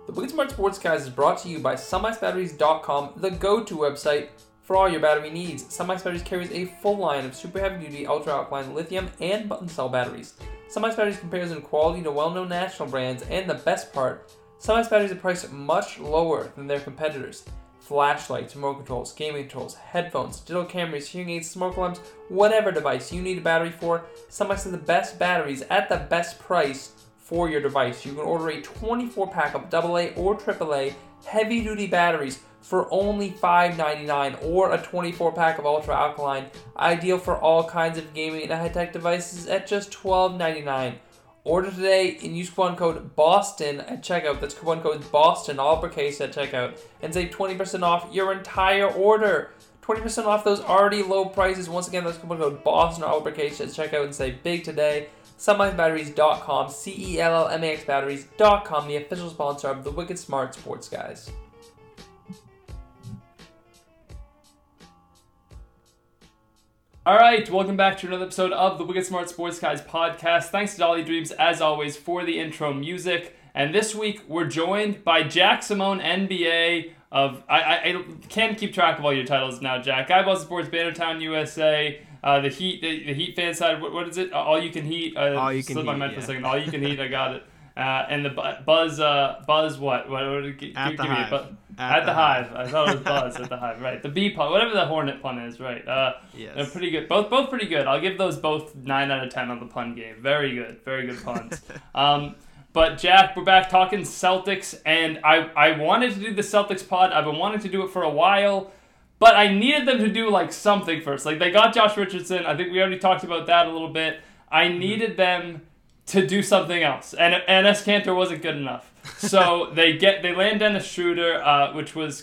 The Wicked Smart Sports Guys is brought to you by SunMaxBatteries.com, the go-to website for all your battery needs. SunMax Batteries carries a full line of super heavy-duty, ultra-alkaline lithium and button cell batteries. SunMax Batteries compares in quality to well-known national brands, and the best part, SunMax Batteries are priced much lower than their competitors. Flashlights, remote controls, gaming controls, headphones, digital cameras, hearing aids, smoke alarms, whatever device you need a battery for, SunMax has the best batteries at the best price for your device. You can order a 24-pack of AA or AAA heavy-duty batteries for only $5.99, or a 24-pack of ultra-alkaline, ideal for all kinds of gaming and high-tech devices at just $12.99. Order today and use coupon code BOSTON at checkout. That's coupon code BOSTON, all uppercase, at checkout, and save 20% off your entire order. 20% off those already low prices. Once again, that's coupon code BOSTON, all uppercase, at checkout, and save big today. SunMaxBatteries.com, CELLMAX Batteries.com, the official sponsor of the Wicked Smart Sports Guys. Alright, welcome back to another episode of the Wicked Smart Sports Guys podcast. Thanks to Dolly Dreams, as always, for the intro music. And this week, we're joined by Jack Simone, NBA of... I can't keep track of all your titles now, Jack. Guy Buzz Sports, Bannertown, USA... the Heat fan side. What is it? All You Can Heat. All You Can Heat. My mind for a second. All You Can Heat. I got it. And the Buzz. What? At the Hive. At the Hive. I thought it was Buzz at the Hive. Right. The bee pun. Whatever the Hornet pun is. Right. Yes. They're pretty good. Both pretty good. I'll give those both 9 out of 10 on the pun game. Very good. Very good puns. But Jack, we're back talking Celtics, and I wanted to do the Celtics pod. I've been wanting to do it for a while. But I needed them to do, something first. They got Josh Richardson. I think we already talked about that a little bit. I needed them to do something else. And Enes Kanter wasn't good enough. So they land Dennis Schroeder, which was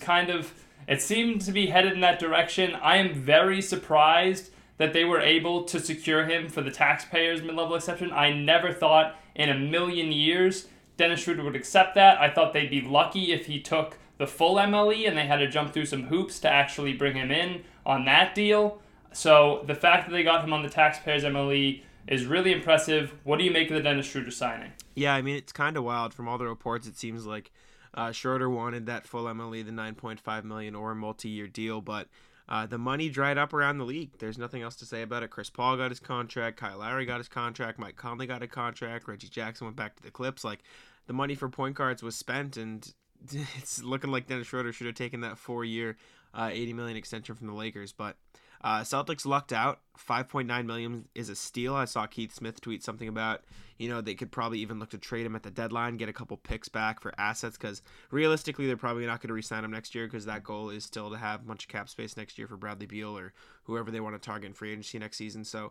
it seemed to be headed in that direction. I am very surprised that they were able to secure him for the taxpayers mid-level exception. I never thought in a million years Dennis Schroeder would accept that. I thought they'd be lucky if he took the full MLE, and they had to jump through some hoops to actually bring him in on that deal. So the fact that they got him on the taxpayers MLE is really impressive. What do you make of the Dennis Schroeder signing? Yeah, I mean, it's kind of wild. From all the reports, it seems like Schroeder wanted that full MLE, the $9.5 million or a multi-year deal, but the money dried up around the league. There's nothing else to say about it. Chris Paul got his contract, Kyle Lowry got his contract, Mike Conley got a contract, Reggie Jackson went back to the Clips. The money for point guards was spent, and it's looking like Dennis Schroeder should have taken that 4-year, $80 million extension from the Lakers. But Celtics lucked out. $5.9 million is a steal. I saw Keith Smith tweet something about, they could probably even look to trade him at the deadline, get a couple picks back for assets, because realistically they're probably not going to re-sign him next year, because that goal is still to have a bunch of cap space next year for Bradley Beal or whoever they want to target in free agency next season. So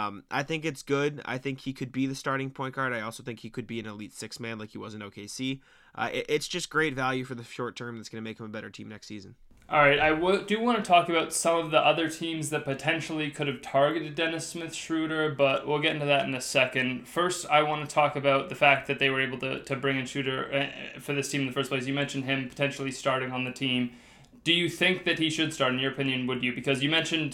I think it's good. I think he could be the starting point guard. I also think he could be an elite six-man like he was in OKC. It's just great value for the short term that's going to make him a better team next season. All right, I do want to talk about some of the other teams that potentially could have targeted Dennis Smith-Schroeder, but we'll get into that in a second. First, I want to talk about the fact that they were able to bring in Schroeder for this team in the first place. You mentioned him potentially starting on the team. Do you think that he should start? In your opinion, would you? Because you mentioned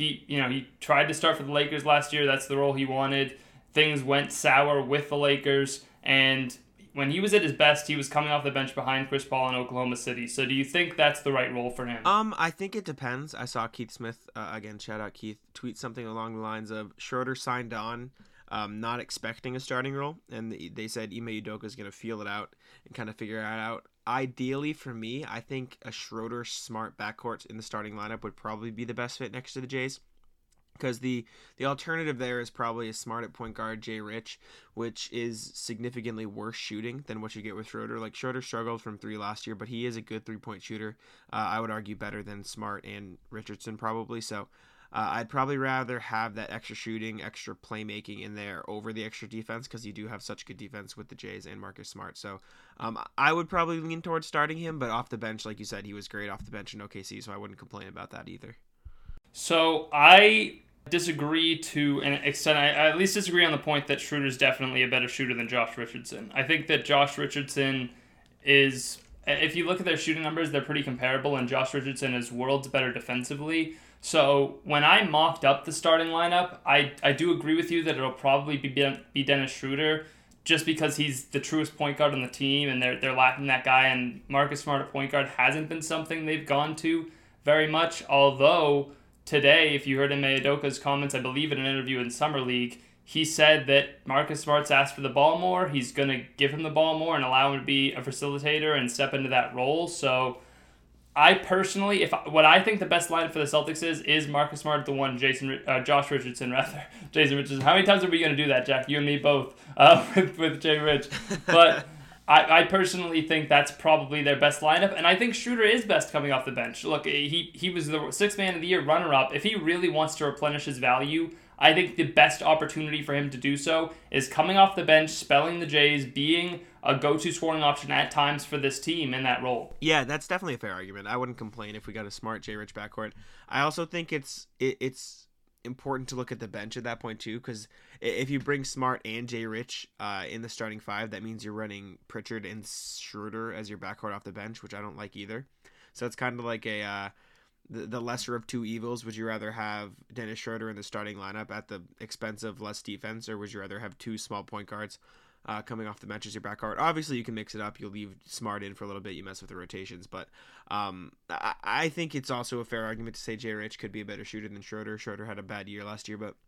he tried to start for the Lakers last year. That's the role he wanted. Things went sour with the Lakers, and when he was at his best, he was coming off the bench behind Chris Paul in Oklahoma City. So do you think that's the right role for him? I think it depends. I saw Keith Smith, again, shout out Keith, tweet something along the lines of Schroeder signed on, not expecting a starting role, and they said Ime Udoka is going to feel it out and kind of figure it out. Ideally, for me, I think a Schroeder-Smart backcourt in the starting lineup would probably be the best fit next to the Jays. Because the alternative there is probably a Smart at point guard, Jay Rich, which is significantly worse shooting than what you get with Schroeder. Schroeder struggled from 3 last year, but he is a good 3-point shooter. I would argue better than Smart and Richardson probably. So I'd probably rather have that extra shooting, extra playmaking in there over the extra defense, because you do have such good defense with the Jays and Marcus Smart. So I would probably lean towards starting him, but off the bench, like you said, he was great off the bench in OKC, so I wouldn't complain about that either. So I disagree to an extent. I at least disagree on the point that Schroeder's definitely a better shooter than Josh Richardson. I think that Josh Richardson is, if you look at their shooting numbers, they're pretty comparable, and Josh Richardson is worlds better defensively. So when I mocked up the starting lineup, I do agree with you that it'll probably be Dennis Schroeder. just because he's the truest point guard on the team and they're lacking that guy. And Marcus Smart at point guard hasn't been something they've gone to very much. Although today, if you heard Ime Udoka's comments, I believe in an interview in Summer League, he said that Marcus Smart's asked for the ball more. He's going to give him the ball more and allow him to be a facilitator and step into that role. So I personally, what I think the best lineup for the Celtics is Marcus Smart at the one, Josh Richardson rather. Jason Richardson. How many times are we going to do that, Jack? You and me both with Jay Rich. But I personally think that's probably their best lineup, and I think Schroeder is best coming off the bench. Look, he was the Sixth Man of the Year runner-up. If he really wants to replenish his value, I think the best opportunity for him to do so is coming off the bench, spelling the Jays, being a go-to scoring option at times for this team in that role. Yeah, that's definitely a fair argument. I wouldn't complain if we got a Smart Jay Rich backcourt. I also think it's important to look at the bench at that point too, because if you bring Smart and Jay Rich in the starting five, that means you're running Pritchard and Schroeder as your backcourt off the bench, which I don't like either. So it's kind of like the lesser of two evils. Would you rather have Dennis Schroeder in the starting lineup at the expense of less defense, or would you rather have two small point guards coming off the bench as your backcourt? Obviously, you can mix it up. You'll leave Smart in for a little bit. You mess with the rotations. But I think it's also a fair argument to say Jay Rich could be a better shooter than Schroeder. Schroeder had a bad year last year, but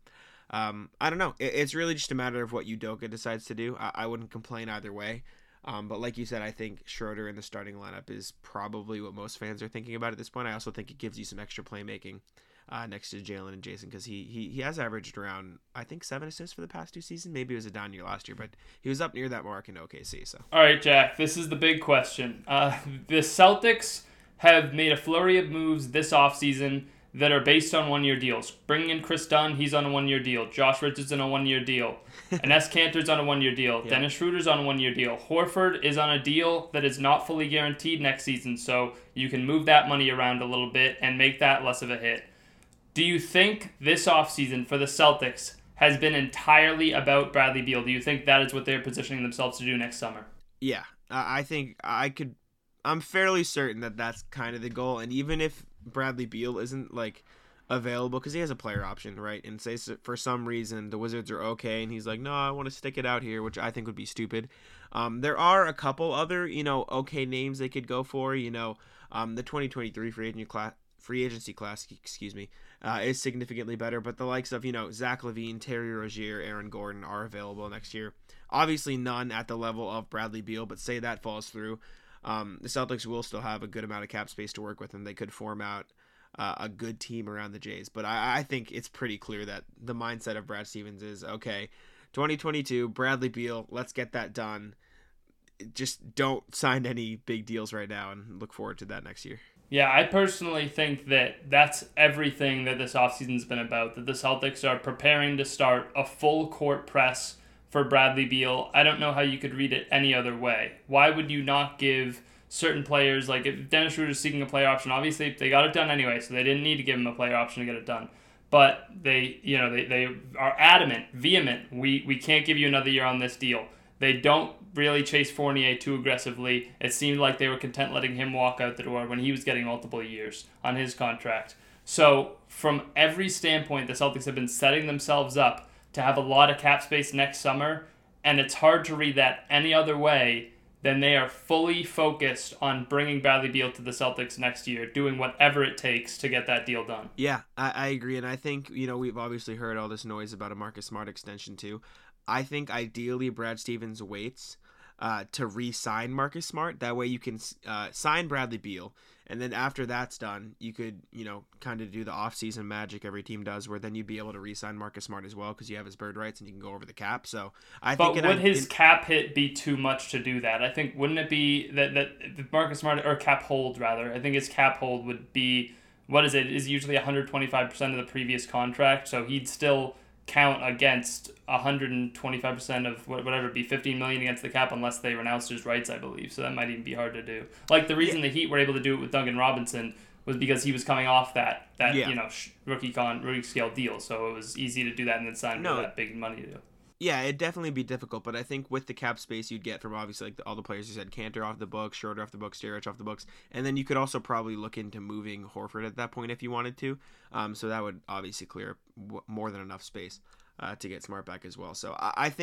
I don't know. It's really just a matter of what Udoka decides to do. I wouldn't complain either way. But like you said, I think Schroeder in the starting lineup is probably what most fans are thinking about at this point. I also think it gives you some extra playmaking next to Jalen and Jason, because he has averaged around, I think, 7 assists for the past 2 seasons. Maybe it was a down year last year, but he was up near that mark in OKC. So, all right, Jack, this is the big question. The Celtics have made a flurry of moves this offseason that are based on one-year deals. Bringing in Chris Dunn, he's on a one-year deal. Josh Richardson on a one-year deal. Enes Kanter's on a one-year deal. Yeah. Dennis Schroeder's on a one-year deal. Horford is on a deal that is not fully guaranteed next season, so you can move that money around a little bit and make that less of a hit. Do you think this offseason for the Celtics has been entirely about Bradley Beal? Do you think that is what they're positioning themselves to do next summer? Yeah, I think I'm fairly certain that that's kind of the goal. And even if Bradley Beal isn't available, because he has a player option, right? And say for some reason the Wizards are okay and he's like, no, I want to stick it out here, which I think would be stupid. There are a couple other, okay names they could go for. The 2023 free agency class, is significantly better, but the likes of, Zach LaVine, Terry Rozier, Aaron Gordon are available next year. Obviously none at the level of Bradley Beal, but say that falls through. The Celtics will still have a good amount of cap space to work with, and they could form out a good team around the Jays. But I think it's pretty clear that the mindset of Brad Stevens is, okay, 2022, Bradley Beal, let's get that done. Just don't sign any big deals right now and look forward to that next year. Yeah, I personally think that that's everything that this offseason's been about, that the Celtics are preparing to start a full court press for Bradley Beal. I don't know how you could read it any other way. Why would you not give certain players, like if Dennis Schroeder's seeking a player option, obviously they got it done anyway, so they didn't need to give him a player option to get it done. But they are adamant, vehement, we can't give you another year on this deal. They don't really chase Fournier too aggressively. It seemed like they were content letting him walk out the door when he was getting multiple years on his contract. So from every standpoint, the Celtics have been setting themselves up to have a lot of cap space next summer, and it's hard to read that any other way than they are fully focused on bringing Bradley Beal to the Celtics next year, doing whatever it takes to get that deal done. Yeah, I agree, and I think, we've obviously heard all this noise about a Marcus Smart extension too. I think ideally Brad Stevens waits to re-sign Marcus Smart. That way you can sign Bradley Beal, and then after that's done, you could, kind of do the off-season magic every team does, where then you'd be able to re-sign Marcus Smart as well because you have his bird rights and you can go over the cap. So would his cap hit be too much to do that? I think, wouldn't it be that Marcus Smart, or cap hold rather, I think his cap hold would be, what is it, is usually 125% of the previous contract, so he'd still count against 125% of whatever it be, $15 million against the cap, unless they renounced his rights, I believe. So that might even be hard to do. Like the reason the Heat were able to do it with Duncan Robinson was because he was coming off that rookie scale deal. So it was easy to do that and then sign for that big money deal. Yeah, it'd definitely be difficult, but I think with the cap space you'd get from obviously all the players you said, Kanter off the books, Schroeder off the books, Jay Rich off the books, and then you could also probably look into moving Horford at that point if you wanted to. So that would obviously clear more than enough space to get Smart back as well. So I think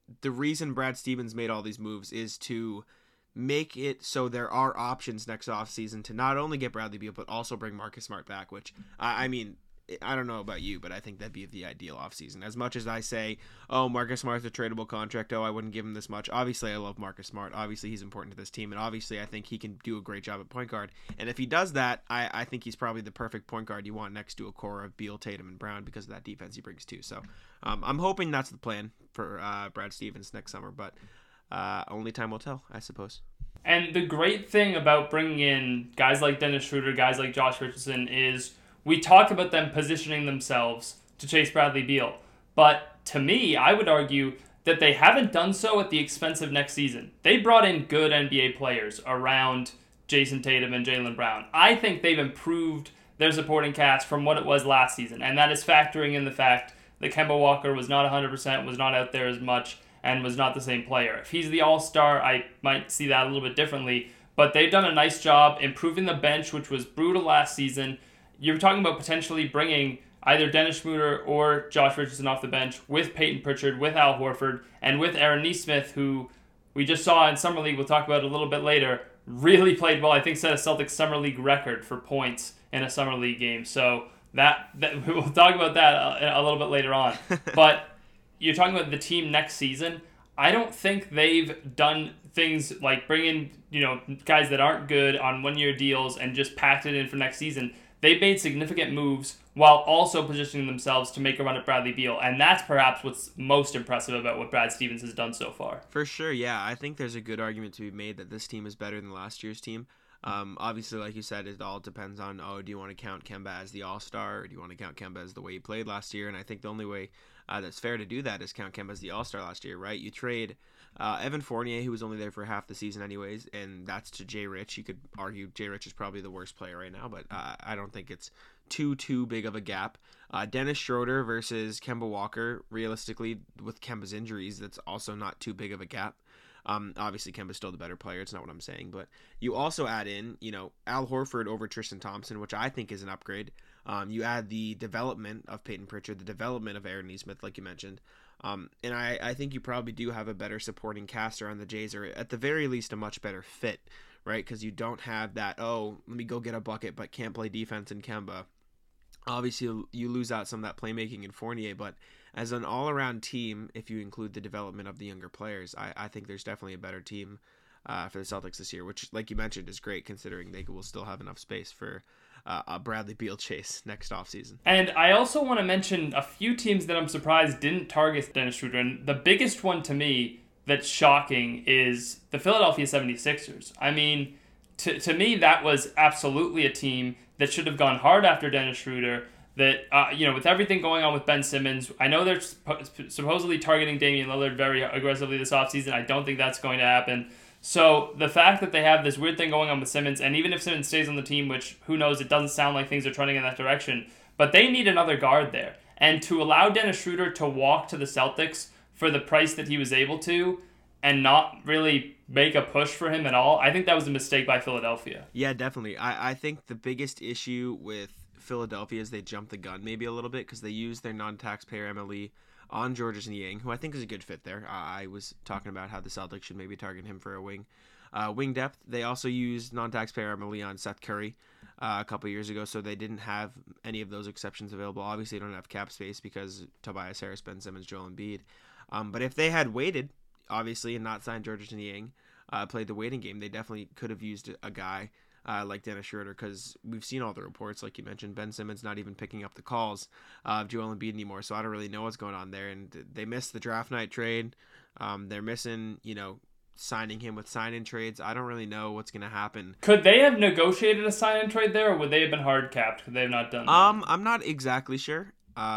the reason Brad Stevens made all these moves is to make it so there are options next offseason to not only get Bradley Beal, but also bring Marcus Smart back, which, I mean, I don't know about you, but I think that'd be the ideal offseason. As much as I say, oh, Marcus Smart's a tradable contract, oh, I wouldn't give him this much. Obviously, I love Marcus Smart. Obviously, he's important to this team, and obviously, I think he can do a great job at point guard. And if he does that, I think he's probably the perfect point guard you want next to a core of Beal, Tatum, and Brown because of that defense he brings too. So I'm hoping that's the plan for Brad Stevens next summer, but only time will tell, I suppose. And the great thing about bringing in guys like Dennis Schroeder, guys like Josh Richardson is we talk about them positioning themselves to chase Bradley Beal. But to me, I would argue that they haven't done so at the expense of next season. They brought in good NBA players around Jason Tatum and Jaylen Brown. I think they've improved their supporting cast from what it was last season. And that is factoring in the fact that Kemba Walker was not 100%, was not out there as much, and was not the same player. If he's the all-star, I might see that a little bit differently. But they've done a nice job improving the bench, which was brutal last season. You're talking about potentially bringing either Dennis Schroeder or Josh Richardson off the bench with Peyton Pritchard, with Al Horford, and with Aaron Nesmith, who we just saw in Summer League, we'll talk about it a little bit later, really played well. I think set a Celtics Summer League record for points in a Summer League game. So that we'll talk about that a little bit later on. But you're talking about the team next season. I don't think they've done things like bring in, guys that aren't good on one-year deals and just packed it in for next season. They've made significant moves while also positioning themselves to make a run at Bradley Beal. And that's perhaps what's most impressive about what Brad Stevens has done so far. For sure, yeah. I think there's a good argument to be made that this team is better than last year's team. Obviously, like you said, it all depends on, do you want to count Kemba as the all-star, or do you want to count Kemba as the way he played last year? And I think the only way that's fair to do that is count Kemba as the all-star last year, right? You trade Evan Fournier, who was only there for half the season anyways, and that's to Jay Rich. You could argue Jay Rich is probably the worst player right now, but I don't think it's too big of a gap. Dennis Schroeder versus Kemba Walker, realistically, with Kemba's injuries, that's also not too big of a gap. Obviously, Kemba's still the better player. It's not what I'm saying. But you also add in, Al Horford over Tristan Thompson, which I think is an upgrade. You add the development of Peyton Pritchard, the development of Aaron Nesmith, like you mentioned. And I think you probably do have a better supporting cast around the Jays, or at the very least a much better fit, right? Because you don't have that, let me go get a bucket, but can't play defense in Kemba. Obviously, you lose out some of that playmaking in Fournier, but as an all-around team, if you include the development of the younger players, I think there's definitely a better team for the Celtics this year, which, like you mentioned, is great considering they will still have enough space for a Bradley Beal chase next offseason. And I also want to mention a few teams that I'm surprised didn't target Dennis Schroeder. And the biggest one to me that's shocking is the Philadelphia 76ers. I mean, to me, that was absolutely a team that should have gone hard after Dennis Schroeder. That, with everything going on with Ben Simmons, I know they're supposedly targeting Damian Lillard very aggressively this offseason. I don't think that's going to happen. So the fact that they have this weird thing going on with Simmons, and even if Simmons stays on the team, which who knows, it doesn't sound like things are trending in that direction, but they need another guard there. And to allow Dennis Schroeder to walk to the Celtics for the price that he was able to and not really make a push for him at all, I think that was a mistake by Philadelphia. Yeah, definitely. I think the biggest issue with Philadelphia is they jumped the gun maybe a little bit because they used their non-taxpayer MLE on Georges Niang, who I think is a good fit there. I was talking about how the Celtics should maybe target him for a wing depth. They also used non-taxpayer MLE on Seth Curry a couple years ago, so they didn't have any of those exceptions available. Obviously, they don't have cap space because Tobias Harris, Ben Simmons, Joel Embiid. But if they had waited, obviously, and not signed Georges Niang, played the waiting game, they definitely could have used a guy like Dennis Schroeder, because we've seen all the reports, like you mentioned, Ben Simmons not even picking up the calls of Joel Embiid anymore, so I don't really know what's going on there, and they missed the draft night trade. They're missing, signing him with sign-in trades. I don't really know what's going to happen. Could they have negotiated a sign-in trade there, or would they have been hard-capped? Could they have not done that? I'm not exactly sure.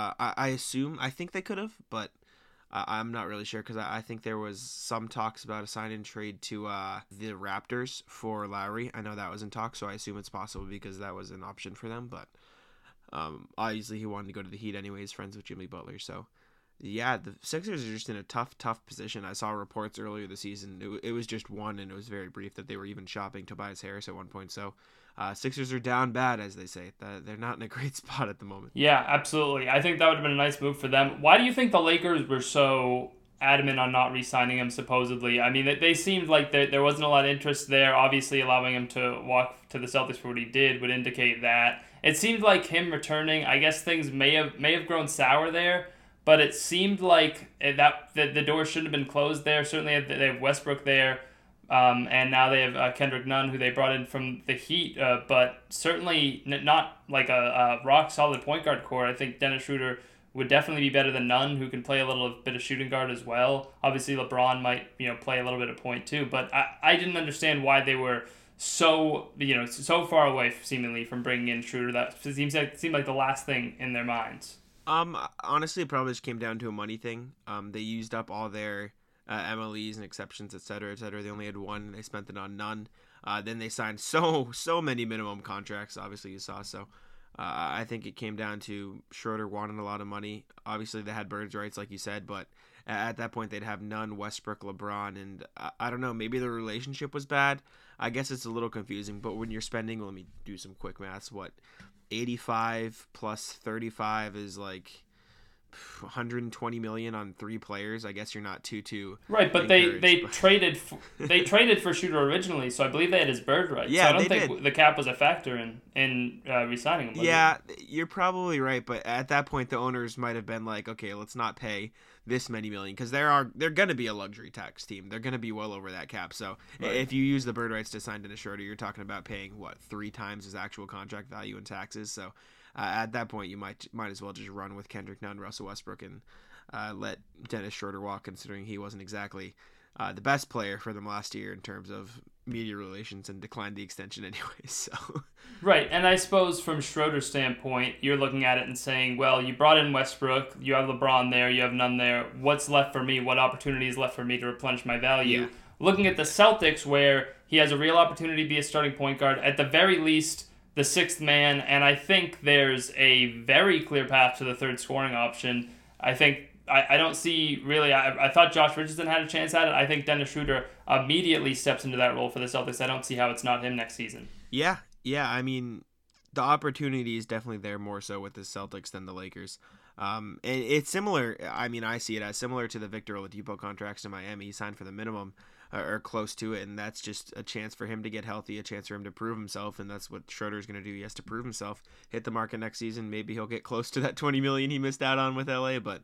I think they could have, but I'm not really sure because I think there was some talks about a sign-in trade to the Raptors for Lowry. I know that was in talks, so I assume it's possible because that was an option for them. But obviously he wanted to go to the Heat anyways, friends with Jimmy Butler. So yeah, the Sixers are just in a tough position. I saw reports earlier this season. It was just one, and it was very brief, that they were even shopping Tobias Harris at one point. So Sixers are down bad, as they say. They're not in a great spot at the moment. Yeah, absolutely. I think that would have been a nice move for them. Why do you think the Lakers were so adamant on not re-signing him, supposedly. I mean, they seemed like there wasn't a lot of interest there. Obviously, allowing him to walk to the Celtics for what he did would indicate that. It seemed like him returning, I guess things may have grown sour there, but it seemed like that the door shouldn't have been closed there. Certainly, they have Westbrook there, and now they have Kendrick Nunn, who they brought in from the Heat, but certainly not like a rock-solid point guard core. I think Dennis Schroeder would definitely be better than Nunn, who can play a little bit of shooting guard as well. Obviously, LeBron might play a little bit of point too, but I didn't understand why they were so far away seemingly from bringing in Schroeder. That seemed like the last thing in their minds. Honestly, it probably just came down to a money thing. They used up all their MLEs and exceptions, et cetera, et cetera. They only had one, and they spent it on Nunn. Then they signed so many minimum contracts. Obviously, you saw so. I think it came down to Schroeder wanting a lot of money. Obviously, they had birds' rights, like you said, but at that point, they'd have Nunn, Westbrook, LeBron, and I don't know, maybe the relationship was bad. I guess it's a little confusing, but when you're spending, let me do some quick maths, 85 plus 35 is like 120 million on 3 players. I guess you're not too right, but they traded for Schroeder originally, so I believe they had his bird rights. Yeah, so I don't think the cap was a factor in re-signing him. Yeah, you're probably right, but at that point the owners might have been like, okay, let's not pay this many million, because they're going to be a luxury tax team. They're going to be well over that cap. So right. If you use the bird rights to sign Dennis Schroeder, you're talking about paying 3 times his actual contract value in taxes. So at that point, you might as well just run with Kendrick Nunn, Russell Westbrook, and let Dennis Schroeder walk, considering he wasn't exactly the best player for them last year in terms of media relations, and declined the extension anyway. So right, and I suppose from Schroeder's standpoint, you're looking at it and saying, well, you brought in Westbrook, you have LeBron there, you have Nunn there. What's left for me? What opportunity is left for me to replenish my value? Yeah. Looking at the Celtics, where he has a real opportunity to be a starting point guard, at the very least, the 6th man, and I think there's a very clear path to the 3rd scoring option. I think I don't see really. I thought Josh Richardson had a chance at it. I think Dennis Schroeder immediately steps into that role for the Celtics. I don't see how it's not him next season. Yeah. I mean, the opportunity is definitely there, more so with the Celtics than the Lakers. And it's similar. I mean, I see it as similar to the Victor Oladipo contracts in Miami. He signed for the minimum, or close to it, and that's just a chance for him to get healthy, a chance for him to prove himself, and that's what Schroeder's going to do. He has to prove himself, hit the market next season. Maybe he'll get close to that $20 million he missed out on with LA, but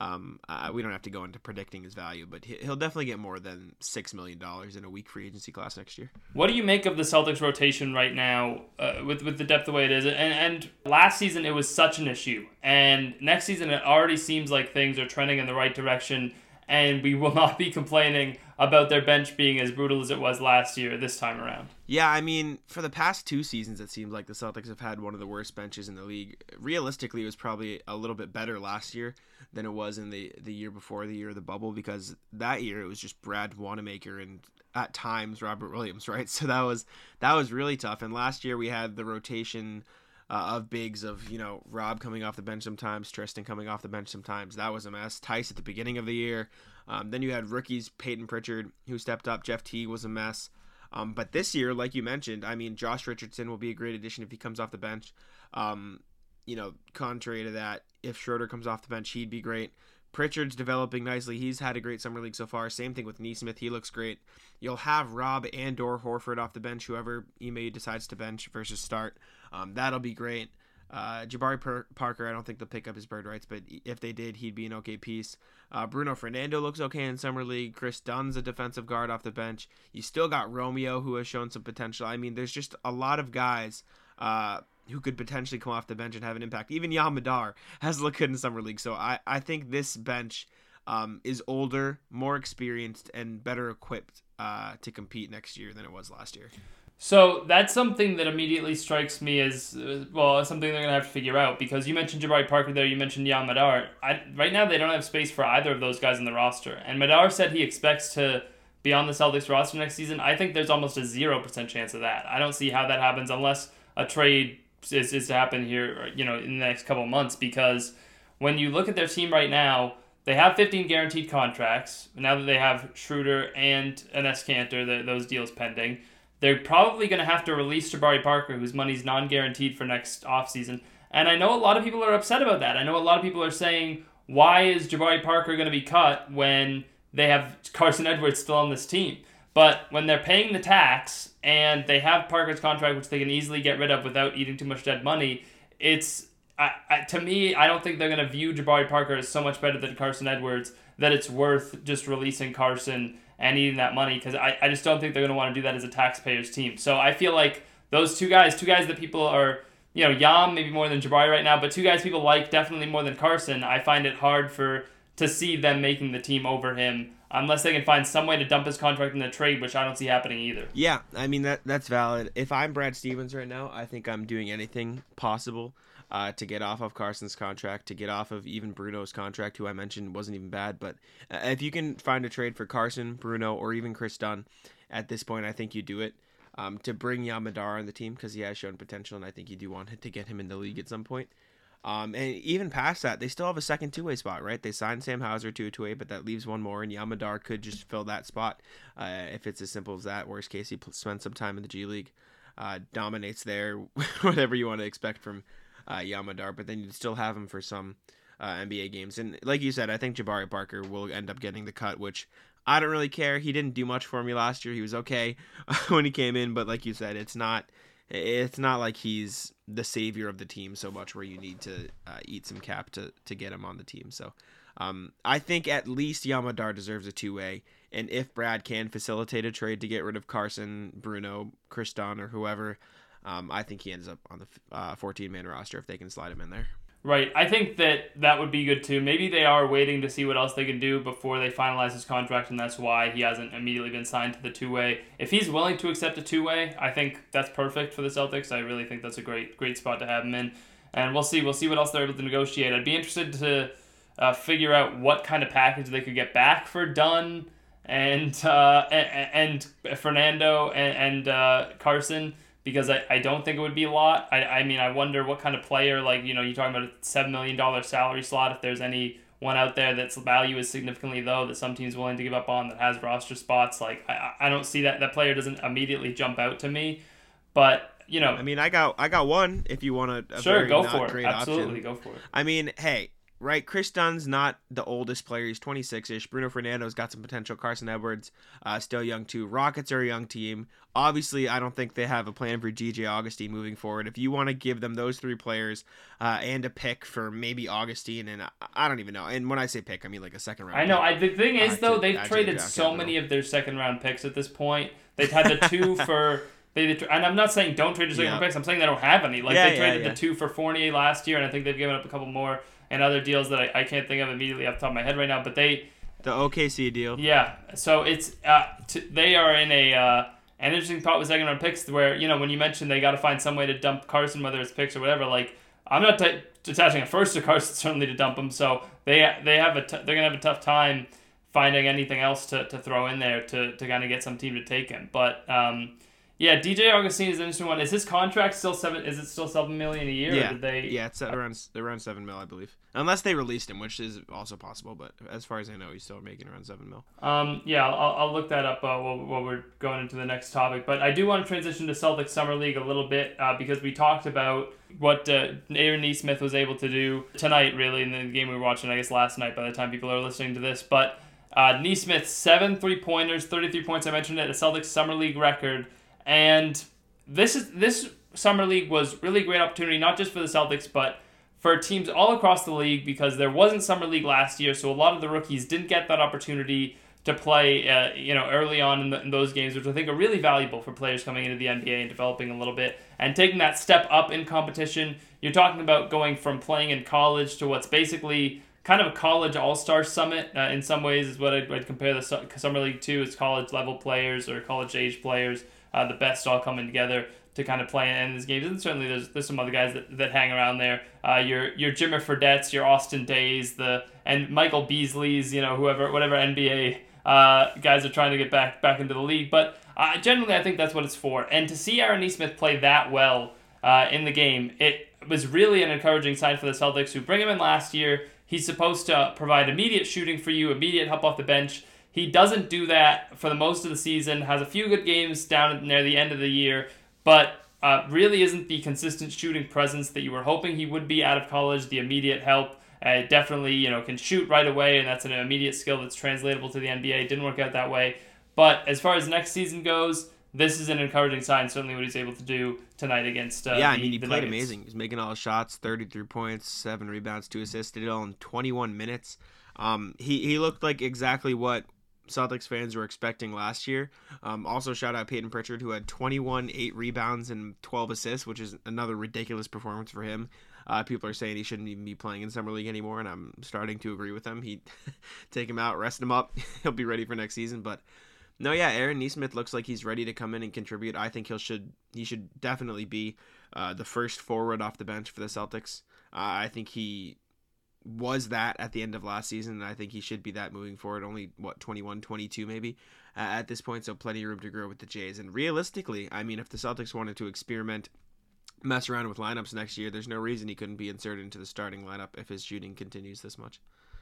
we don't have to go into predicting his value, but he'll definitely get more than $6 million in a weak free agency class next year. What do you make of the Celtics rotation right now with the depth the way it is? And last season it was such an issue, and next season it already seems like things are trending in the right direction, and we will not be complaining about their bench being as brutal as it was last year this time around. Yeah, I mean, for the past 2 seasons, it seems like the Celtics have had one of the worst benches in the league. Realistically, it was probably a little bit better last year than it was in the year before, the year of the bubble, because that year it was just Brad Wanamaker and at times Robert Williams, right? So that was really tough. And last year we had the rotation of bigs of, Rob coming off the bench sometimes, Tristan coming off the bench sometimes. That was a mess. Tice at the beginning of the year. Then you had rookies, Peyton Pritchard, who stepped up. Jeff Teague was a mess. But this year, like you mentioned, I mean, Josh Richardson will be a great addition if he comes off the bench. Contrary to that, if Schroeder comes off the bench, he'd be great. Pritchard's developing nicely. He's had a great summer league so far. Same thing with Nesmith. He looks great. You'll have Rob and/or Horford off the bench, whoever Ime decides to bench versus start. That'll be great. Jabari Parker, I don't think they'll pick up his bird rights, but if they did, he'd be an okay piece. Bruno Fernando looks okay in summer league. Chris Dunn's a defensive guard off the bench. You still got Romeo, who has shown some potential. I mean, there's just a lot of guys who could potentially come off the bench and have an impact. Even Yam Madar has looked good in summer league. So I think this bench is older, more experienced, and better equipped to compete next year than it was last year. So that's something that immediately strikes me as, something they're going to have to figure out, because you mentioned Jabari Parker there, you mentioned Yam Madar. Right now they don't have space for either of those guys in the roster. And Madar said he expects to be on the Celtics roster next season. I think there's almost a 0% chance of that. I don't see how that happens unless a trade is to happen here, in the next couple of months, because when you look at their team right now, they have 15 guaranteed contracts. Now that they have Schroeder and Enes Kanter, those deals pending, they're probably going to have to release Jabari Parker, whose money's non-guaranteed for next offseason. And I know a lot of people are upset about that. I know a lot of people are saying, why is Jabari Parker going to be cut when they have Carson Edwards still on this team. But when they're paying the tax and they have Parker's contract, which they can easily get rid of without eating too much dead money, it's to me, I don't think they're going to view Jabari Parker as so much better than Carson Edwards that it's worth just releasing Carson and eating that money, because I just don't think they're going to want to do that as a taxpayer's team. So I feel like those two guys that people are, Yam maybe more than Jabari right now, but two guys people like definitely more than Carson, I find it hard to see them making the team over him unless they can find some way to dump his contract in a trade, which I don't see happening either. Yeah, I mean, that's valid. If I'm Brad Stevens right now, I think I'm doing anything possible to get off of Carson's contract, to get off of even Bruno's contract, who I mentioned wasn't even bad. But if you can find a trade for Carson, Bruno, or even Chris Dunn, at this point, I think you do it. To bring Yamadar on the team, because he has shown potential, and I think you do want to get him in the league at some point. And even past that, they still have a second two-way spot, right? They signed Sam Hauser to a two-way, but that leaves one more, and Yamadar could just fill that spot if it's as simple as that. Worst case, he spends some time in the G League, dominates there, whatever you want to expect from Yamadar, but then you'd still have him for some NBA games. And like you said, I think Jabari Parker will end up getting the cut, which I don't really care. He didn't do much for me last year. He was okay when he came in, but like you said, it's not like he's the savior of the team so much where you need to eat some cap to get him on the team. So I think at least Yamadar deserves a two-way. And if Brad can facilitate a trade to get rid of Carson, Bruno, Chris Dunn, or whoever, I think he ends up on the 14-man roster if they can slide him in there. Right. I think that would be good too. Maybe they are waiting to see what else they can do before they finalize his contract, and that's why he hasn't immediately been signed to the two-way. If he's willing to accept a two-way, I think that's perfect for the Celtics. I really think that's a great spot to have him in. And we'll see what else they're able to negotiate. I'd be interested to figure out what kind of package they could get back for Dunn and Fernando and Carson, because I don't think it would be a lot. I mean, I wonder what kind of player, like, you're talking about a $7 million salary slot, if there's any one out there that's value is significantly low that some team's willing to give up on that has roster spots. Like, I don't see that player doesn't immediately jump out to me. But, I mean, I got one if you want a sure, very go not for it. great Absolutely, option. go for it. I mean, hey, right, Chris Dunn's not the oldest player. He's 26-ish. Bruno Fernando's got some potential. Carson Edwards, still young too. Rockets are a young team. Obviously, I don't think they have a plan for DJ Augustine moving forward. If you want to give them those three players and a pick for maybe Augustine, and I don't even know. And when I say pick, I mean like a second round. I know. Pick, the thing is, though, they've traded so many of their second round picks at this point. They've had the two for... and I'm not saying don't trade your second round picks. I'm saying they don't have any. Like, they traded the two for Fournier last year, and I think they've given up a couple more and other deals that I can't think of immediately off the top of my head right now. But the OKC deal. Yeah. So it's they are in an interesting spot with second round picks where, when you mentioned they got to find some way to dump Carson, whether it's picks or whatever. Like, I'm not attaching a first to Carson certainly to dump him. So they're gonna have a tough time finding anything else to throw in there to kind of get some team to take him. But yeah, DJ Augustine is an interesting one. Is his contract still $7 million a year? Yeah, or did they? Yeah, it's around $7 million, I believe. Unless they released him, which is also possible. But as far as I know, he's still making around $7 million. Yeah, I'll look that up while we're going into the next topic. But I do want to transition to Celtics Summer League a little bit because we talked about what Aaron Nesmith was able to do tonight, really, in the game we were watching, I guess, last night by the time people are listening to this. But Nesmith, 7 3-pointers, 33 points. I mentioned it, a Celtics Summer League record. And this Summer League was really a great opportunity, not just for the Celtics, but for teams all across the league, because there wasn't Summer League last year, so a lot of the rookies didn't get that opportunity to play early on in those games, which I think are really valuable for players coming into the NBA and developing a little bit and taking that step up in competition. You're talking about going from playing in college to what's basically kind of a college all-star summit in some ways is what I'd compare the Summer League to. It's college-level players or college-age players. The best all coming together to kind of play in these games. And certainly there's some other guys that hang around there. Your Jimmer Fredette's, your Austin Days, and Michael Beasley's, whatever NBA guys are trying to get back into the league. But generally I think that's what it's for. And to see Aaron Nesmith play that well in the game, it was really an encouraging sign for the Celtics, who bring him in last year. He's supposed to provide immediate shooting for you, immediate help off the bench. He doesn't do that for the most of the season, has a few good games down near the end of the year, but really isn't the consistent shooting presence that you were hoping he would be out of college, the immediate help. Definitely, can shoot right away, and that's an immediate skill that's translatable to the NBA. Didn't work out that way. But as far as next season goes, this is an encouraging sign, certainly what he's able to do tonight against he the played Nuggets. amazing. He's making all his shots, 33 points, 7 rebounds, 2 assists, did it all in 21 minutes. He looked like exactly what Celtics fans were expecting last year. Also, shout out Peyton Pritchard, who had 21, 8 rebounds, and 12 assists, which is another ridiculous performance for him. People are saying he shouldn't even be playing in Summer League anymore, and I'm starting to agree with them. Take him out, rest him up. He'll be ready for next season. But no, yeah, Aaron Nesmith looks like he's ready to come in and contribute. I think he should definitely be the first forward off the bench for the Celtics. I think he was that at the end of last season, and I think he should be that moving forward. Only 21, 22 maybe at this point, so plenty of room to grow with the Jays. And realistically, I mean, if the Celtics wanted to experiment, mess around with lineups next year, there's no reason he couldn't be inserted into the starting lineup if his shooting continues this much.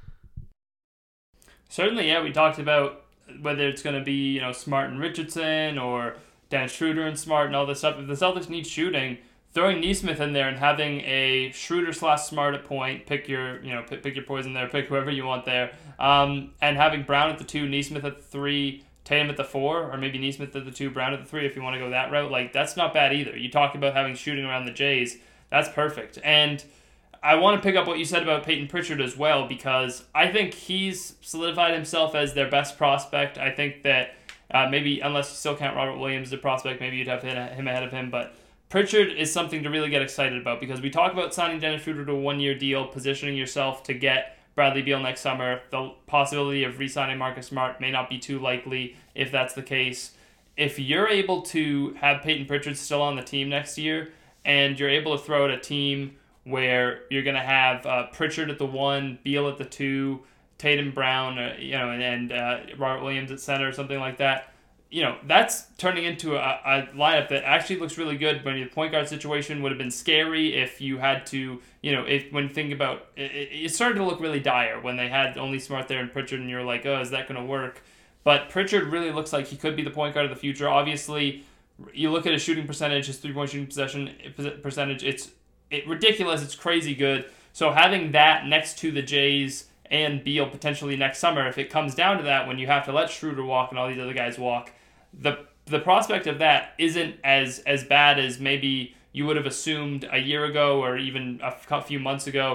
Certainly, yeah, we talked about whether it's going to be Smart and Richardson or Dennis Schroeder and Smart and all this stuff. If the Celtics need shooting, throwing Nesmith in there and having a Schroeder/Smart at point, pick your pick your poison there, pick whoever you want there, and having Brown at the 2, Nesmith at the 3, Tatum at the 4, or maybe Nesmith at the 2, Brown at the 3 if you want to go that route. Like, that's not bad either. You talk about having shooting around the Jays, that's perfect. And I want to pick up what you said about Peyton Pritchard as well, because I think he's solidified himself as their best prospect. I think that maybe, unless you still count Robert Williams as a prospect, maybe you'd have him ahead of him, but Pritchard is something to really get excited about, because we talk about signing Dennis Schroeder to a 1-year deal, positioning yourself to get Bradley Beal next summer. The possibility of re-signing Marcus Smart may not be too likely if that's the case. If you're able to have Peyton Pritchard still on the team next year, and you're able to throw out a team where you're going to have Pritchard at the 1, Beal at the 2, Tatum, Brown, and Robert Williams at center or something like that, that's turning into a lineup that actually looks really good. When your point guard situation would have been scary if you had to, when thinking about it started to look really dire when they had only Smart there and Pritchard, and you're like, oh, is that going to work? But Pritchard really looks like he could be the point guard of the future. Obviously, you look at his shooting percentage, his 3-point shooting percentage, it's ridiculous. It's crazy good. So having that next to the Jays and Beal potentially next summer, if it comes down to that, when you have to let Schroeder walk and all these other guys walk, the prospect of that isn't as bad as maybe you would have assumed a year ago or even a few months ago.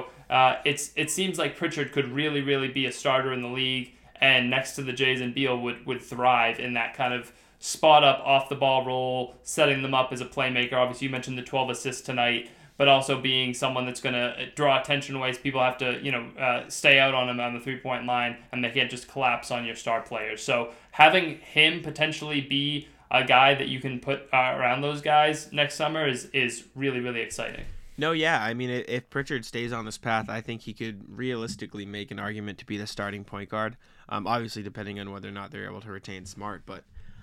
It seems like Pritchard could really, really be a starter in the league, and next to the Jays and Beal would thrive in that kind of spot up off the ball role, setting them up as a playmaker. Obviously, you mentioned the 12 assists tonight, but also being someone that's going to draw attention away. People have to, stay out on him on the 3-point line, and they can't just collapse on your star players. So having him potentially be a guy that you can put around those guys next summer is really, really exciting. No, yeah. I mean, if Pritchard stays on this path, I think he could realistically make an argument to be the starting point guard. Obviously, depending on whether or not they're able to retain Smart, but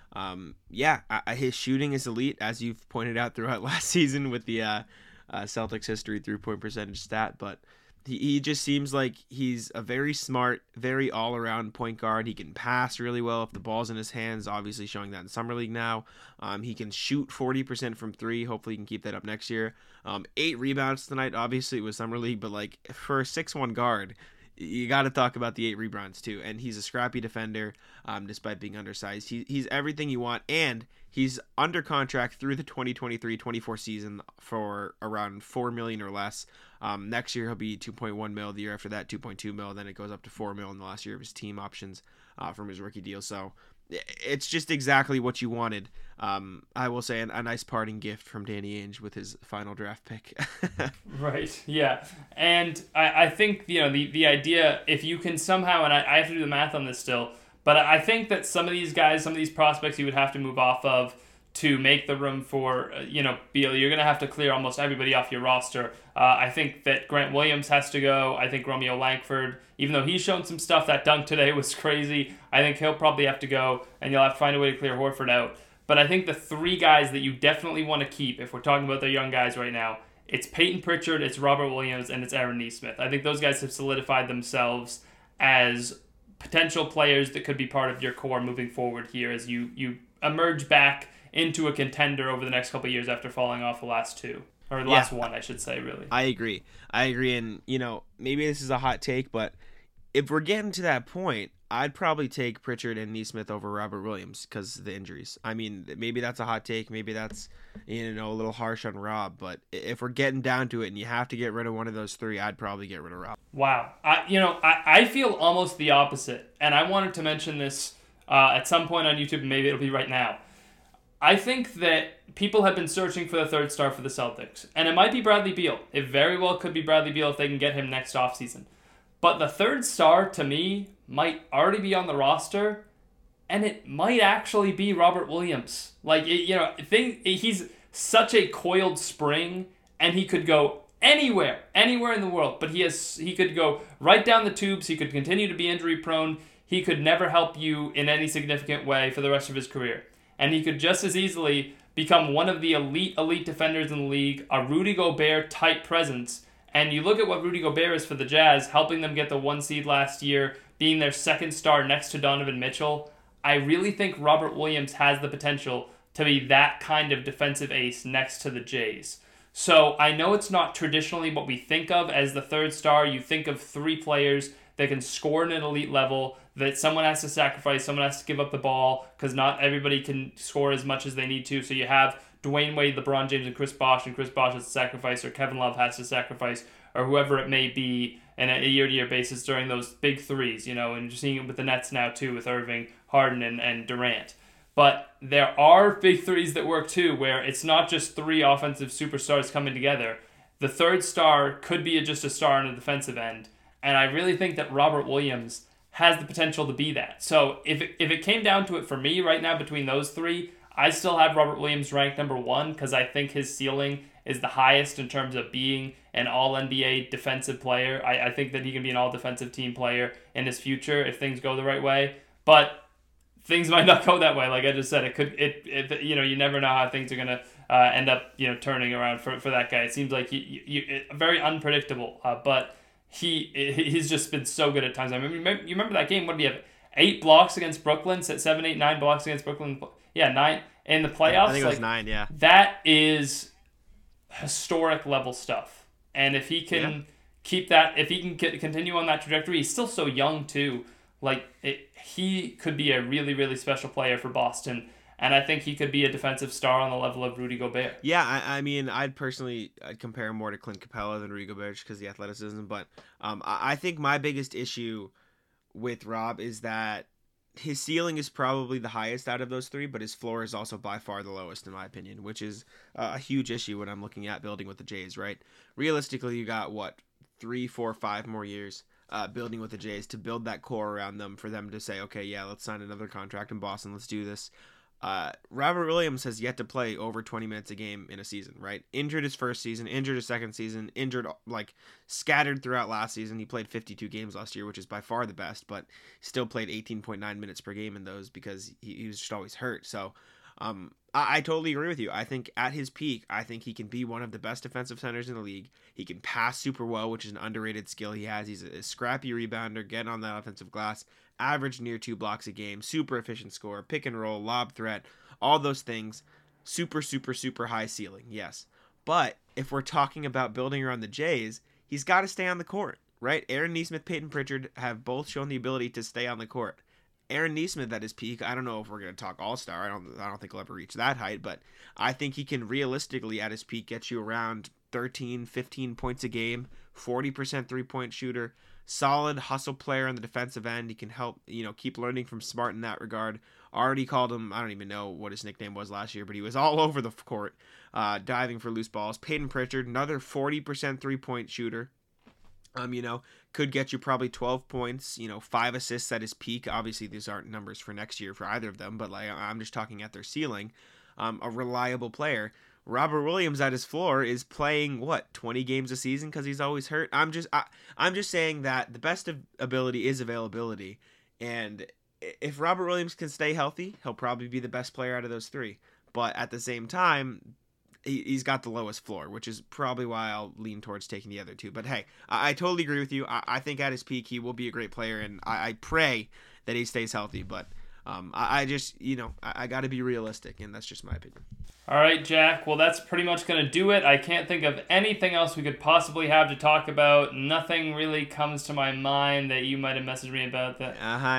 his shooting is elite, as you've pointed out throughout last season with the Celtics history 3-point percentage stat, but he just seems like he's a very smart, very all-around point guard. He can pass really well if the ball's in his hands, obviously showing that in Summer League now. He can shoot 40% from 3. Hopefully he can keep that up next year. 8 rebounds tonight, obviously it was Summer League, but like for a 6'1 guard, you got to talk about the 8 rebounds too. And he's a scrappy defender, despite being undersized. He's everything you want, and he's under contract through the 2023-24 season for around $4 million or less. Next year he'll be $2.1 million. The year after that, $2.2 million. Then it goes up to $4 million in the last year of his team options from his rookie deal. So it's just exactly what you wanted. I will say a nice parting gift from Danny Ainge with his final draft pick. Right, yeah. And I think, the idea, if you can somehow, and I have to do the math on this still, but I think that some of these guys, some of these prospects you would have to move off of to make the room for, Beal. You're going to have to clear almost everybody off your roster. I think that Grant Williams has to go. I think Romeo Langford, even though he's shown some stuff, that dunk today was crazy, I think he'll probably have to go, and you'll have to find a way to clear Horford out. But I think the 3 guys that you definitely want to keep, if we're talking about the young guys right now, it's Peyton Pritchard, it's Robert Williams, and it's Aaron Nesmith. I think those guys have solidified themselves as potential players that could be part of your core moving forward here as you emerge back into a contender over the next couple of years after falling off the last 2. or the last one, I should say, really. I agree. And, maybe this is a hot take, but if we're getting to that point, I'd probably take Pritchard and Neesmith over Robert Williams because of the injuries. I mean, maybe that's a hot take. Maybe that's, a little harsh on Rob. But if we're getting down to it and you have to get rid of one of those three, I'd probably get rid of Rob. Wow. I feel almost the opposite. And I wanted to mention this at some point on YouTube, and maybe it'll be right now. I think that people have been searching for the third star for the Celtics. And it might be Bradley Beal. It very well could be Bradley Beal if they can get him next offseason. But the third star, to me, might already be on the roster, and it might actually be Robert Williams. He's such a coiled spring, and he could go anywhere in the world. But he could go right down the tubes. He could continue to be injury prone. He could never help you in any significant way for the rest of his career. And he could just as easily become one of the elite defenders in the league, a Rudy Gobert type presence. And you look at what Rudy Gobert is for the Jazz, helping them get the 1 seed last year, being their second star next to Donovan Mitchell. I really think Robert Williams has the potential to be that kind of defensive ace next to the Jays. So I know it's not traditionally what we think of as the third star. You think of three players that can score at an elite level, that someone has to sacrifice, someone has to give up the ball, because not everybody can score as much as they need to. So you have Dwayne Wade, LeBron James, and Chris Bosh has to sacrifice, or Kevin Love has to sacrifice, or whoever it may be on a year-to-year basis during those big threes, and you're seeing it with the Nets now too, with Irving, Harden, and Durant. But there are big threes that work too, where it's not just three offensive superstars coming together. The third star could be just a star on the defensive end, and I really think that Robert Williams has the potential to be that. So if it came down to it for me right now between those three, I still have Robert Williams ranked number one because I think his ceiling is the highest in terms of being an all-NBA defensive player. I think that he can be an all-defensive team player in his future if things go the right way. But things might not go that way. Like I just said, you never know how things are going to end up turning around for that guy. It seems like he very unpredictable. But he's just been so good at times. I mean, you remember that game? What did he have? 8 blocks against Brooklyn? 7, 8, 9 blocks against Brooklyn? Yeah, 9 in the playoffs. I think it was 9, yeah. That is historic level stuff. And if he can keep that, if he can continue on that trajectory, he's still so young too. He could be a really, really special player for Boston. And I think he could be a defensive star on the level of Rudy Gobert. Yeah, I mean, I'd compare him more to Clint Capella than Rudy Gobert just because of the athleticism. But I think my biggest issue with Rob is that his ceiling is probably the highest out of those three, but his floor is also by far the lowest, in my opinion, which is a huge issue when I'm looking at building with the Jays, right? Realistically, you got, 3, 4, 5 more years building with the Jays to build that core around them for them to say, okay, yeah, let's sign another contract in Boston, let's do this. Robert Williams has yet to play over 20 minutes a game in a season, right? Injured his first season, injured his second season, injured, scattered throughout last season. He played 52 games last year, which is by far the best, but still played 18.9 minutes per game in those because he was just always hurt. So I totally agree with you. I think at his peak, I think he can be one of the best defensive centers in the league. He can pass super well, which is an underrated skill he has. He's a scrappy rebounder, getting on that offensive glass, average near 2 blocks a game, super efficient scorer, pick and roll, lob threat, all those things. Super, super, super high ceiling, yes. But if we're talking about building around the Jays, he's got to stay on the court, right? Aaron Neesmith, Peyton Pritchard have both shown the ability to stay on the court. Aaron Neesmith at his peak, I don't know if we're going to talk all-star. I don't think he'll ever reach that height, but I think he can realistically at his peak get you around 13, 15 points a game, 40% three-point shooter, solid hustle player on the defensive end. He can help, keep learning from Smart in that regard. Already called him, I don't even know what his nickname was last year, but he was all over the court, diving for loose balls. Peyton Pritchard, another 40% three-point shooter. Could get you probably 12 points, 5 assists at his peak. Obviously, these aren't numbers for next year for either of them, but I'm just talking at their ceiling. A reliable player. Robert Williams at his floor is playing 20 games a season because he's always hurt. I'm just saying that the best of ability is availability, and if Robert Williams can stay healthy, he'll probably be the best player out of those three. But at the same time, he's got the lowest floor, which is probably why I'll lean towards taking the other two. But hey, I totally agree with you. I think at his peak, he will be a great player, and I pray that he stays healthy. But I just, I got to be realistic, and that's just my opinion. All right, Jack. Well, that's pretty much going to do it. I can't think of anything else we could possibly have to talk about. Nothing really comes to my mind that you might have messaged me about that.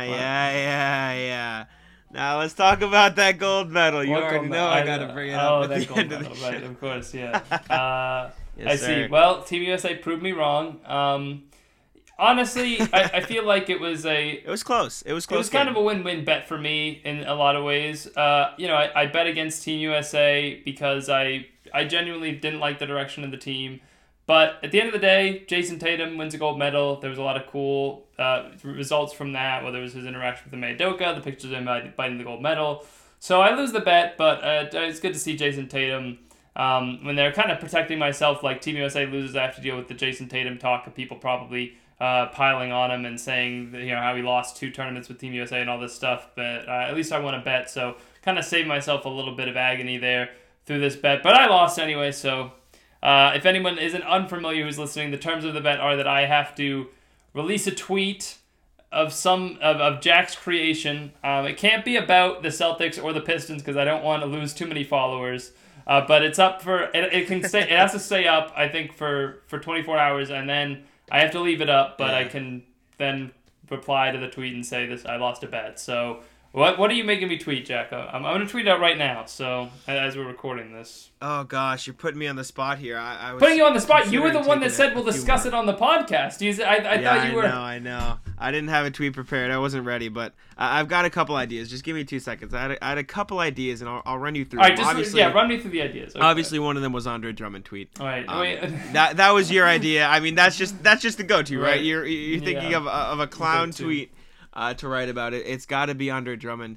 Yeah. Now let's talk about that gold medal. You already know I got to bring it up at the end of the show. Right, of course, yeah. Yes, I sir. see. Well, Team USA proved me wrong. Honestly, I feel like it was It was close. It was kind of a win-win bet for me in a lot of ways. I bet against Team USA because I genuinely didn't like the direction of the team. But at the end of the day, Jason Tatum wins a gold medal. There was a lot of cool results from that, whether it was his interaction with Ime Udoka, the pictures of him biting the gold medal. So I lose the bet, but it's good to see Jason Tatum. When they're kind of protecting myself, like Team USA loses, I have to deal with the Jason Tatum talk of people probably piling on him and saying that, how he lost 2 tournaments with Team USA and all this stuff. But at least I won a bet, so kind of saved myself a little bit of agony there through this bet. But I lost anyway, so if anyone isn't unfamiliar who's listening, the terms of the bet are that I have to release a tweet of Jack's creation. It can't be about the Celtics or the Pistons because I don't want to lose too many followers. But it's up for it can stay. It has to stay up, I think, for 24 hours, and then I have to leave it up. But I can then reply to the tweet and say this: I lost a bet. So what are you making me tweet, Jack? I'm going to tweet out right now. So as we're recording this. Oh gosh, you're putting me on the spot here. I was putting you on the spot. You were the one taking that said a we'll few discuss more. it on the podcast. I thought you were. I know. I didn't have a tweet prepared. I wasn't ready, but I've got a couple ideas. Just give me 2 seconds. I had a couple ideas, and I'll run you through All right, them. run me through the ideas. Okay. Obviously, one of them was Andre Drummond tweet. All right. That was your idea. I mean, that's just the go-to, right? You're thinking Yeah. of a clown Go-to. tweet to write about it. It's got to be Andre Drummond.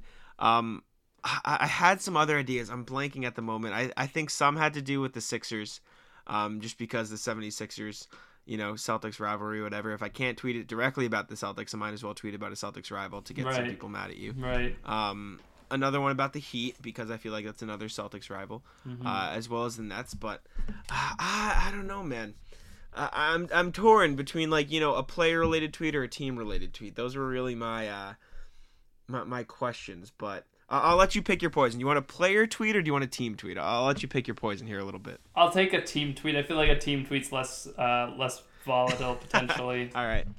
I had some other ideas. I'm blanking at the moment. I think some had to do with the Sixers, just because the 76ers, Celtics rivalry, whatever. If I can't tweet it directly about the Celtics, I might as well tweet about a Celtics rival to get some people mad at you. Right. Another one about the Heat, because I feel like that's another Celtics rival, as well as the Nets. But I don't know, man. I'm torn between a player related tweet or a team related tweet. Those were really my my questions, but I'll let you pick your poison. You want a player tweet or do you want a team tweet? I'll let you pick your poison here a little bit. I'll take a team tweet. I feel like a team tweet's less volatile potentially. All right.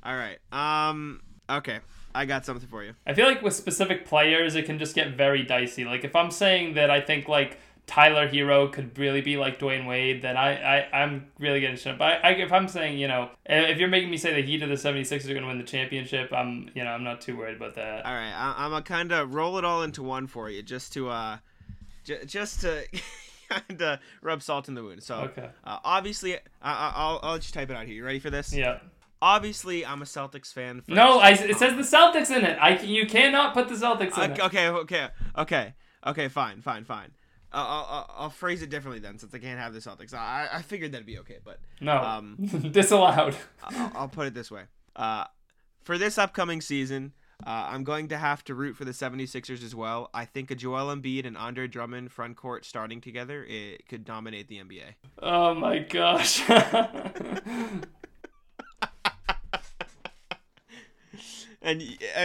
Okay. I got something for you. I feel like with specific players, it can just get very dicey. Like if I'm saying that I think like Tyler Hero could really be like Dwayne Wade, then I'm really getting shit. But if I'm saying, if you're making me say the Heat of the 76ers are going to win the championship, I'm not too worried about that. All right, I'm gonna kind of roll it all into one for you, just to kind of rub salt in the wound. So, okay. Obviously, I'll let you type it out here. You ready for this? Yeah. Obviously, I'm a Celtics fan. First. No, it says the Celtics in it. You cannot put the Celtics in it. Okay. Fine. I'll phrase it differently then, since I can't have the Celtics. I figured that'd be okay, but no, disallowed. I'll put it this way. For this upcoming season, I'm going to have to root for the 76ers as well. I think a Joel Embiid and Andre Drummond front court starting together, it could dominate the NBA. Oh my gosh. And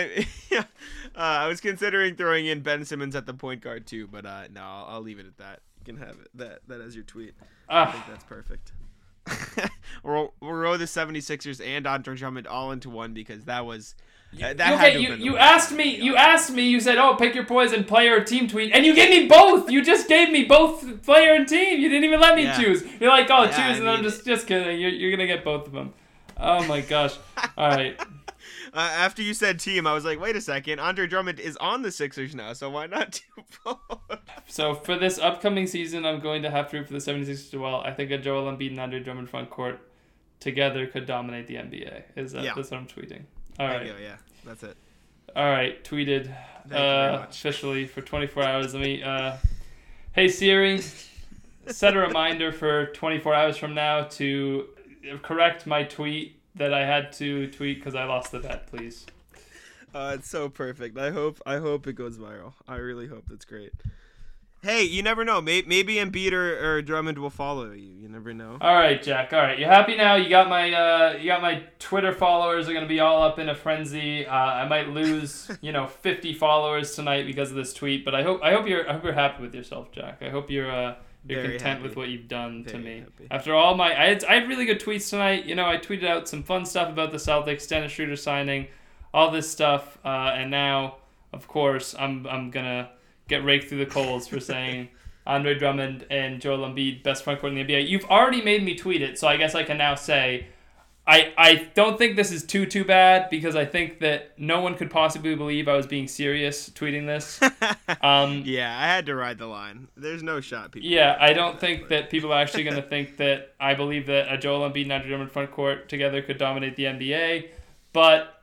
I was considering throwing in Ben Simmons at the point guard too, but no, I'll leave it at that. You can have it that as your tweet. I think that's perfect. we'll roll the 76ers and Andre Drummond all into one, because that was you asked me, you said, oh, pick your poison, player or team tweet, and you gave me both. You just gave me both player and team. You didn't even let me choose. You're like, oh, choose, and I'm just kidding. You're gonna get both of them. Oh my gosh. All right. After you said team, I was like, wait a second. Andre Drummond is on the Sixers now, so why not do both? So for this upcoming season, I'm going to have to root for the 76ers as well. I think a Joel Embiid and Andre Drummond front court together could dominate the NBA. That's what I'm tweeting. All right. There you go, yeah. That's it. All right. Tweeted Thank you very much. officially for 24 hours. Let me... hey, Siri, set a reminder for 24 hours from now to correct my tweet that I had to tweet because I lost the bet, please. It's so perfect. I hope it goes viral. I really hope. That's great. Hey, you never know. Maybe Embiid or Drummond will follow you. You never know. All right, Jack. All right, you happy now? You got my Twitter followers are gonna be all up in a frenzy. I might lose 50 followers tonight because of this tweet, but I hope you're happy with yourself, Jack. I hope you're content happy. with what you've done to Very me. happy. After all I had really good tweets tonight. I tweeted out some fun stuff about the Celtics, Dennis Schroeder signing, all this stuff, and now, of course, I'm gonna get raked through the coals for saying Andre Drummond and Joel Embiid, best front court in the NBA. You've already made me tweet it, so I guess I can now say I don't think this is too bad, because I think that no one could possibly believe I was being serious tweeting this. Yeah, I had to ride the line. There's no shot people. Yeah, I don't think that people are actually going to think that I believe that a Joel Embiid and Andre Drummond front court together could dominate the NBA, but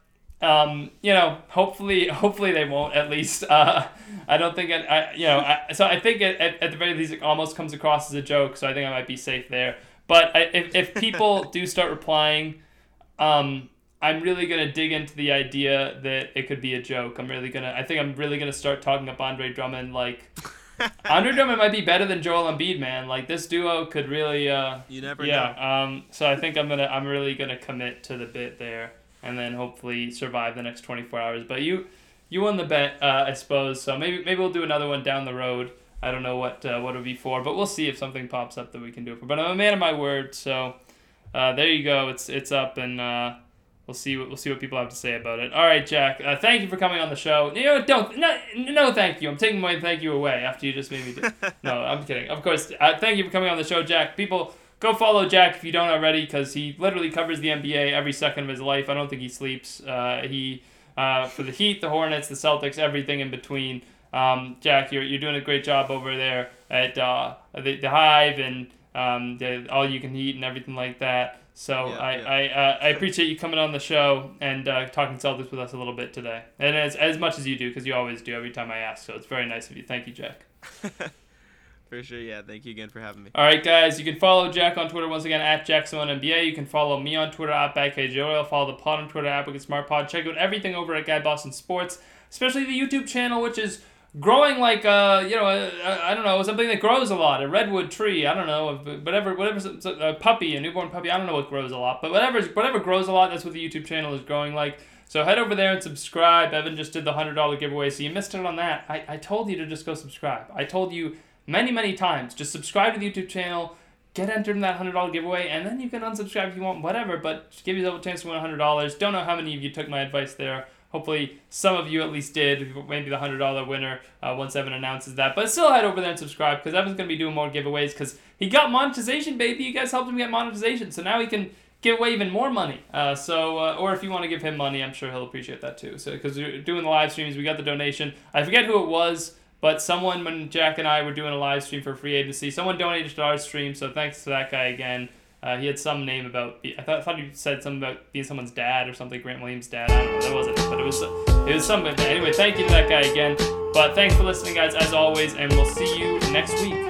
hopefully they won't, at least. I don't think so I think at the very least it almost comes across as a joke, so I think I might be safe there. But if people do start replying, I'm really going to dig into the idea that it could be a joke. I think I'm really going to start talking up Andre Drummond. Like, Andre Drummond might be better than Joel Embiid, man. Like, this duo could really you never know. So I think I'm really going to commit to the bit there, and then hopefully survive the next 24 hours. But you won the bet, I suppose. So maybe we'll do another one down the road. I don't know what it'll be for, but we'll see if something pops up that we can do it for. But I'm a man of my word, so there you go. It's up, and we'll see what people have to say about it. All right, Jack. Thank you for coming on the show. No, thank you. I'm taking my thank you away after you just made me do. No, I'm kidding. Of course. Thank you for coming on the show, Jack. People, go follow Jack if you don't already, because he literally covers the NBA every second of his life. I don't think he sleeps. He for the Heat, the Hornets, the Celtics, everything in between. Jack, you're doing a great job over there at the Hive and the All You Can Eat and everything like that. So I appreciate you coming on the show and talking Celtics with us a little bit today, and as much as you do, because you always do every time I ask. So it's very nice of you. Thank you, Jack. For sure, yeah. Thank you again for having me. All right, guys. You can follow Jack on Twitter once again at JackSimoneNBA. You can follow me on Twitter at BadKJoel. Follow the pod on Twitter at WickedSmartPod. Check out everything over at Guy Boston Sports, especially the YouTube channel, which is growing like I don't know, something that grows a lot, a redwood tree. I don't know, whatever, a puppy, a newborn puppy. I don't know what grows a lot, but whatever grows a lot, that's what the YouTube channel is growing like. So head over there and subscribe. Evan just did the $100 giveaway, so you missed out on that. I told you to just go subscribe. I told you many times, just subscribe to the YouTube channel, get entered in that $100 giveaway, and then you can unsubscribe if you want, whatever. But just give yourself a chance to win $100. Don't know how many of you took my advice there. Hopefully, some of you at least did. Maybe the $100 winner once Evan announces that. But still head over there and subscribe, because Evan's going to be doing more giveaways, because he got monetization, baby. You guys helped him get monetization. So now he can give away even more money. Or if you want to give him money, I'm sure he'll appreciate that too. So because we're doing the live streams, we got the donation. I forget who it was, but someone, when Jack and I were doing a live stream for free agency, someone donated to our stream. So thanks to that guy again. He had some name about. I thought he said something about being someone's dad or something. Grant Williams' dad. I don't know. That wasn't it, but it was something. Anyway, thank you to that guy again. But thanks for listening, guys, as always, and we'll see you next week.